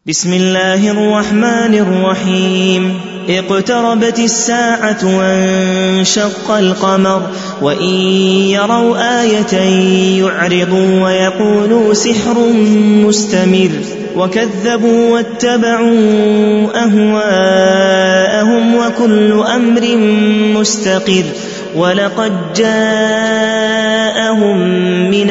بسم الله الرحمن الرحيم. اقتربت الساعة وانشق القمر وإن يروا آية يعرضوا ويقولوا سحر مستمر وكذبوا واتبعوا أهواءهم وكل أمر مستقر ولقد جاءهم من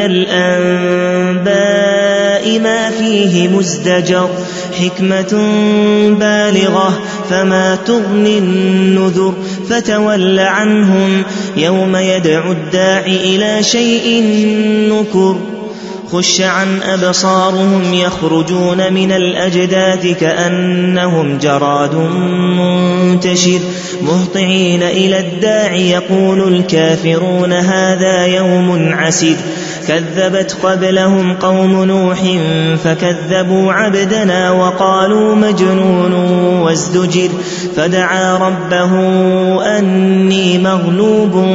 الأنباء ما فيه مزدجر حكمة بالغة فما تغني النذر فتول عنهم يوم يدعو الداعي إلى شيء نكر خش عن أبصارهم يخرجون من الأجداث كأنهم جراد منتشر مهطعين إلى الداعي يقول الكافرون هذا يوم عسير كذبت قبلهم قوم نوح فكذبوا عبدنا وقالوا مجنون وازدجر فدعا ربه أني مغلوب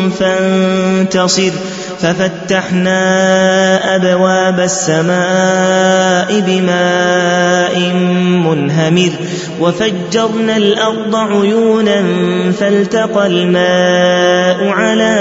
فانتصر ففتحنا أبواب السماء بماء منهمر وفجرنا الأرض عيونا فالتقى الماء على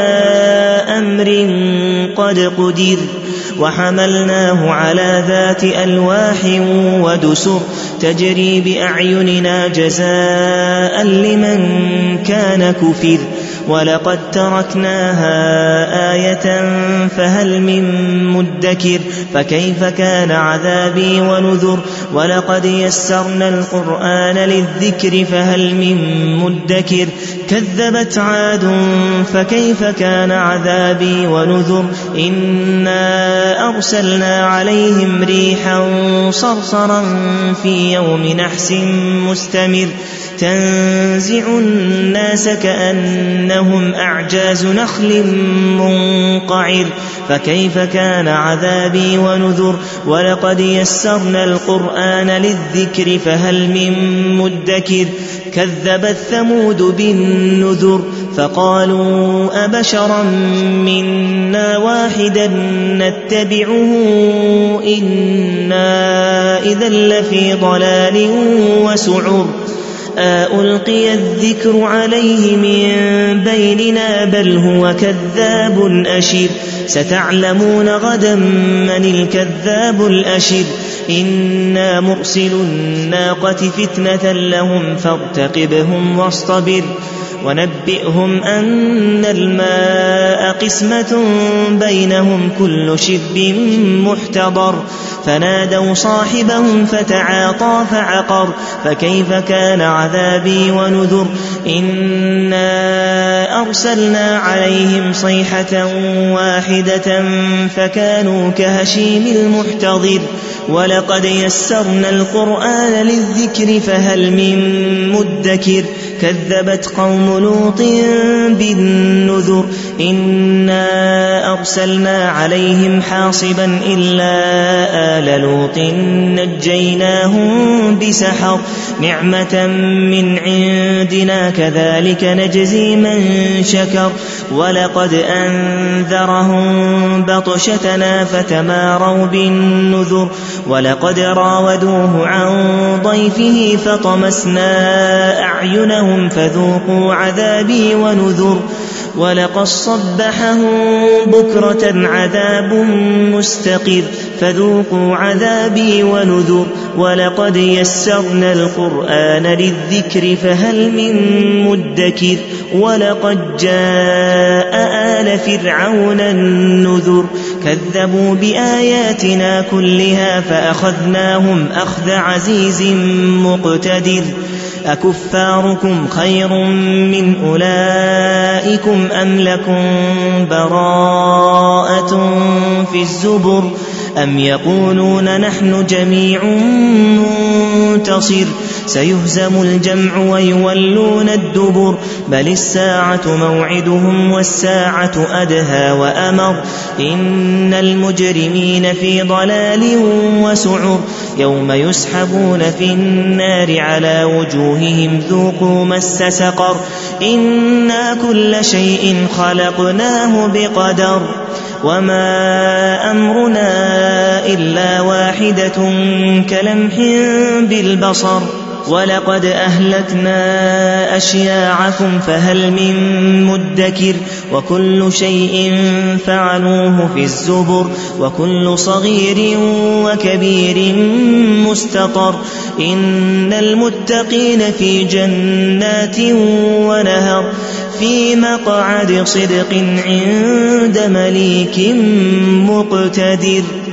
أمر قد قدر وحملناه على ذات ألواح ودسر تجري بأعيننا جزاء لمن كان كفر ولقد تركناها آية فهل من مدكر فكيف كان عذابي ونذر ولقد يسرنا القرآن للذكر فهل من مدكر كذبت عاد فكيف كان عذابي ونذر إنا أرسلنا عليهم ريحا صرصرا في يوم نحس مستمر تنزع الناس كأنهم أعجاز نخل منقعر فكيف كان عذابي ونذر ولقد يسرنا القرآن للذكر فهل من مدكر كذبت ثمود بالنذر فقالوا أبشرا منا واحدا نتبعه إنا إذا لفي ضلال وسعر ألقي الذكر عليه من بيننا بل هو كذاب أشر ستعلمون غدا من الكذاب الأشر إنا مرسل الناقة فتنة لهم فارتقبهم واصطبر ونبئهم أن الماء قسمة بينهم كل شرب محتضر فنادوا صاحبهم فتعاطى فعقر فكيف كان عذابي ونذر إنا أرسلنا عليهم صيحة واحدة فكانوا كهشيم المحتضر ولقد يسرنا القرآن للذكر فهل من مدكر كذبت قوم لوط بالنذر إنا أرسلنا عليهم حاصبا إلا آل لوط نجيناهم بسحر نعمة من عندنا كذلك نجزي من شكر ولقد أنذرهم بطشتنا فتماروا بالنذر ولقد راودوه عن ضيفه فطمسنا أعينهم فذوقوا عذابي ونذر ولقد صبحهم بكرة عذاب مستقر فذوقوا عذابي ونذر ولقد يسرنا القرآن للذكر فهل من مدكر ولقد جاء آل فرعون النذر كذبوا بآياتنا كلها فأخذناهم أخذ عزيز مقتدر أكفاركم خير من أولئكم أم لكم براءة في الزبر أم يقولون نحن جميع منتصر سيهزم الجمع ويولون الدبر بل الساعة موعدهم والساعة أدهى وأمر إن المجرمين في ضلال وسعر يوم يسحبون في النار على وجوههم ذوقوا مس سقر إنا كل شيء خلقناه بقدر وما أمرنا إلا واحدة كلمح بالبصر ولقد أهلكنا أشياعكم فهل من مدكر وكل شيء فعلوه في الزبر وكل صغير وكبير مستطر إن المتقين في جنات ونهر في مقعد صدق عند مليك مقتدر.